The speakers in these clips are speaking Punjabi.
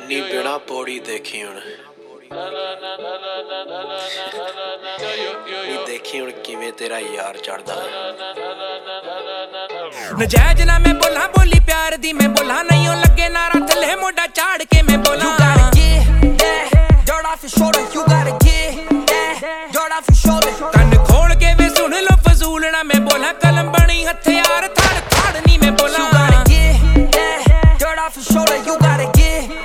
ਨੀ बिना पौड़ी देखी हुण देखी हुण किवें तेरा यार चढ़दा नजायज ना मैं बोला बोली प्यार दी मैं बोला नहीं हो लगे नारा थले मोटा चाड़ के मैं बोला You gotta get that dirt off your shoulder You gotta get that dirt off your shoulder ਕੰਨ ਖੋਲ ਕੇ ਵੇ ਸੁਣ ਲੋ ਫਜ਼ੂਲ ਨਾ ਮੈਂ ਬੋਲਾ ਕਲਮ ਬਣੀ ਹਥਿਆਰ ਥੜ ਥੜ ਨਹੀਂ ਮੈਂ ਬੋਲਾ You gotta get that dirt off your shoulder You gotta get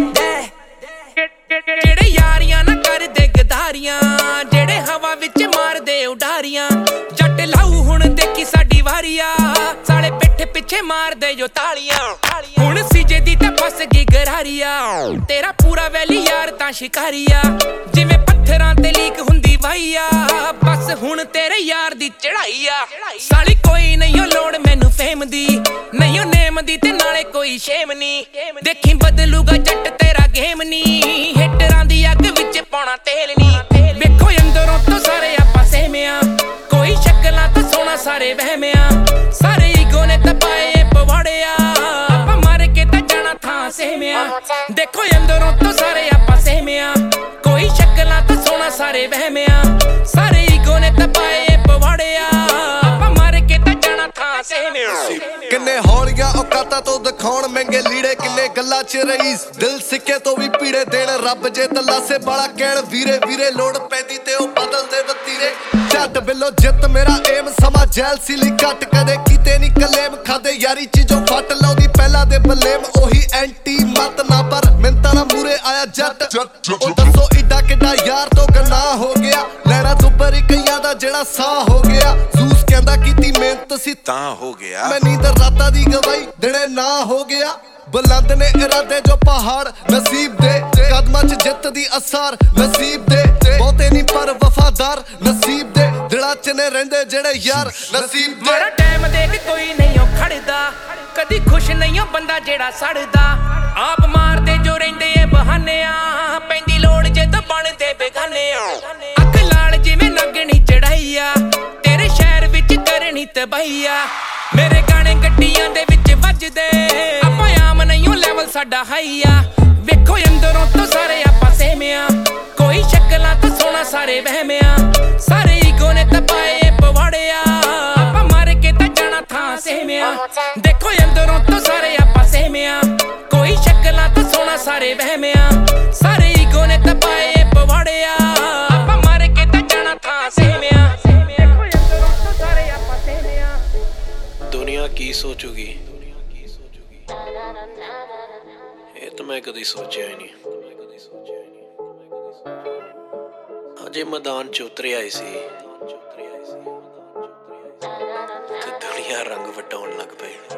ਜਿਹੜੇ ਯਾਰੀਆਂ ਨਾ ਕਰਦੇ ਗਦਾਰੀਆਂ ਜਿਹੜੇ ਹਵਾ ਵਿੱਚ ਮਾਰਦੇ ਉਡਾਰੀਆਂ ਜੱਟ ਲਾਊ ਹੁਣ ਦੇਖੀ ਸਾਡੀ ਵਾਰੀਆ ਸਾਲੇ ਪਿੱਠ ਪਿੱਛੇ ਮਾਰਦੇ ਜੋ ਤਾਲੀਆਂ ਹੁਣ ਸੀਜੇ ਦੀ ਤਾਂ ਫਸ ਗਈ ਗਰਾਰੀਆ ਤੇਰਾ ਪੂਰਾ ਵੈਲੀ ਯਾਰ ਤਾਂ ਸ਼ਿਕਾਰੀਆ ਜਿਵੇਂ ਪੱਥਰਾਂ ਤੇ ਲੀਕ ਹੁੰਦੀ ਵਾਈਆ ਬਸ ਹੁਣ ਤੇਰੇ ਯਾਰ ਦੀ ਚੜਾਈ ਆ ਸਾਲੀ ਕੋਈ ਨਹੀਂ ਲੋੜ ਮੈਨੂੰ ਫੇਮ ਦੀ ਨਹੀਂ ਨੇਮ ਦੀ ਤੇ ਨਾਲੇ ਕੋਈ ਸ਼ੇਮ ਨਹੀਂ ਦੇਖੀ ਬਦਲੂਗਾ ਜੱਟ ਤੇਰਾ ਗੇਮ ਨਹੀਂ ਹਿੱਟਰਾਂ ਦੀ ਅੱਗ ਵਿੱਚ ਪਾਉਣਾ ਤੇਲ ਨਹੀਂ ਵੇਖੋ ਅੰਦਰੋਂ ਤੋਂ ਸਾਰੇ ਆਪਾਂ ਸਹਿਮਿਆ ਕੋਈ ਸ਼ਕਲਾਂ ਤੋਂ ਸੋਹਣਾ ਸਾਰੇ ਵਹਿਮਿਆ ਸਾਰੇ ਈਗੋ ਨੇ ਤਪਾਏ ਪਵਾੜਿਆ ਆਪਾਂ ਮਾਰ ਕੇ ਤਾਂ ਜਾਣਾ ਥਾਂ ਸਹਿਮਿਆ ਦੇਖੋ ਅੰਦਰੋਂ ਤੋਂ ਸਾਰੇ ਆਪਾਂ ਸਹਿਮਿਆ ਕੋਈ ਸ਼ਕਲਾਂ ਤੋਂ ਸੋਹਣਾ ਸਾਰੇ ਵਹਿਮਿਆ ਸਾਰੇ ਈਗੋ ਨੇ ਤਪਾਏ ਪਵਾੜਿਆ ਆਪਾਂ ਮਾਰ ਕੇ ਤਾਂ ਜਾਣਾ ਥਾਂ ਸਹਿਮਿਆ ਕਿੰਨੇ ਹੌਲੀਆਂ ਔਕਾਤਾਂ ਤੋਂ ਦਿਖਾਉਣ ਮਹਿੰਗੇ ਲੀੜੇ ਕਿੰਨੇ ਗੱਲਾਂ 'ਚ ਰਈਸ ਦਿਲ ਸਿੱਕੇ ਤੋਂ ਵੀ ਪੀੜੇ ਦੇਣ ਰੱਬ ਜੇ ਤਲਾਸੇ ਬਾਲਾ ਕਹਿਣ ਵੀਰੇ ਵੀਰੇ ਲੋੜ ਪੈਂਦੀ ਤੇ ਉਹ ਬਦਲਦੇ ਵਤੀਰੇ ਝੱਟ ਬਿੱਲੋ ਜਿੱਤ ਮੇਰਾ ਏਮ ਸਮਾਂ ਜੈਲ ਸੀ ਲਈ ਘੱਟ ਕਦੇ ਕੀਤੇ ਨਹੀਂ ਕਲੇਮ ਖਾਦੇ ਯਾਰੀ ਚੀਜ਼ੋਂ ਫੱਟ ਲਾਉਂਦੀ ਪਹਿਲਾਂ ਦੇ ਬਲੇਮ ਉਹੀ ਐਂਟੀ ਮਤ ਨਾ ਪਰ ਮਿੰਤਾਂ ਨਾ ਮੂਰੇ ਆਇਆ ਜੱਟ ਉਹ ਦੱਸੋ ਏਡਾ ਕਿੱਡਾ ਯਾਰ ਤੋਂ ਗਨਾਹ ਹੋ ਗਿਆ ਲੈਣਾ ਦੁੱਬਰ ਕਈਆਂ ਦਾ ਜਿਹੜਾ ਸਾਹ ਹੋ ਗਿਆ ਜ਼ੂਸ ਕਹਿੰਦਾ ਕੀਤੀ ਮਿਹਨਤ ਸੀ ਤਾਂ ਹੋ ਗਿਆ ਮੈਂ ਨੀਂਦਰ ਰਾਤਾਂ ਦੀ ਗਵਾਈ ਦਿਨੇ ਨਾ ਹੋ ਗਿਆ ਬੁਲੰਦ ਨੇ ਇਰਾਦੇ ਜੋ ਪਹਾੜ ਨਸੀਬ ਦੇ ਕਦਮਾਂ 'ਚ ਜਿੱਤ ਦੀ ਅਸਾਰ ਨਸੀਬ ਦੇ ਬਹੁਤੇ ਨਹੀਂ ਪਰ ਵਫਾਦਾਰ ਨਸੀਬ ਦੇ ਦਿਲਾਂ 'ਚ ਨੇ ਰਹਿੰਦੇ ਜਿਹੜੇ ਯਾਰ ਨਸੀਬ ਦੇ ਮਾੜਾ ਟਾਈਮ ਦੇਖ ਕੋਈ ਨਹੀਂ ਉਹ ਖੜਦਾ ਕਦੀ ਖੁਸ਼ ਨਹੀਂ ਉਹ ਬੰਦਾ ਜਿਹੜਾ ਸੜਦਾ ਆਪ ਮਾਰਦੇ ਜੋ ਰਹਿੰਦੇ ਏ ਬਹਾਨਿਆਂ ਪੈਂਦੀ ਲੋੜ ਜੇ ਤਾਂ ਬਣਦੇ ਬੇਗਾਨਿਆਂ ਅੱਖ ਲਾਲ ਜਿਵੇਂ ਨਗਣੀ ਚੜਾਈਆ ਤੇਰੇ ਸ਼ਹਿਰ ਵਿੱਚ ਕਰਨੀ ਤਬਾਹੀਆ ਮੇਰੇ ਗਾਣੇ ਗੱਡੀਆਂ ਦੇ ਵਿੱਚ ਵੱਜਦੇ ਆਪਾਂ ਆਮ ਨਹੀਂ ਉਹ ਲੈਵਲ ਸਾਡਾ ਹਾਈ ਆ ਵੇਖੋ ਅੰਦਰੋਂ ਤੋਂ ਸਾਰੇ ਆਪਾਂ ਸਹਿਮਿਆ ਕੋਈ ਸ਼ਕਲਾਂ ਤੋਂ ਸੋਹਣਾ ਸਾਰੇ ਵਹਿਮਿਆ ਸਾਰੇ ਈਗੋ ਨੇ ਤਪਾਏ ਪਵਾੜਿਆ ਆਪਾਂ ਮਾਰ ਕੇ ਤਾਂ ਜਾਣਾ ਥਾਂ ਸਹਿਮਿਆ ਦੇਖੋ ਅੰਦਰੋਂ ਤੋਂ ਸਾਰੇ ਆਪਾਂ ਸਹਿਮਿਆ ਕੋਈ ਸ਼ਕਲਾਂ ਤੋਂ ਸੋਹਣਾ ਸਾਰੇ ਵਹਿਮਿਆ ਸਾਰੇ ਈਗੋ ਨੇ ਤਪਾਏ ਪਵਾੜਿਆ ਆਪਾਂ ਮਾਰ ਕੇ ਤਾਂ ਜਾਣਾ ਥਾਂ ਸਹਿਮਿਆ ਦੇਖੋ ਅੰਦਰੋਂ ਤੋਂ ਸਾਰੇ ਆਪਾਂ ਸਹਿਮਿਆ दुनिया की सोचूगी ये तो मैं कदी सोचा ही नहीं अजे मैदान च उतरे आए सी ते दुनिया रंग वटाउण लग पई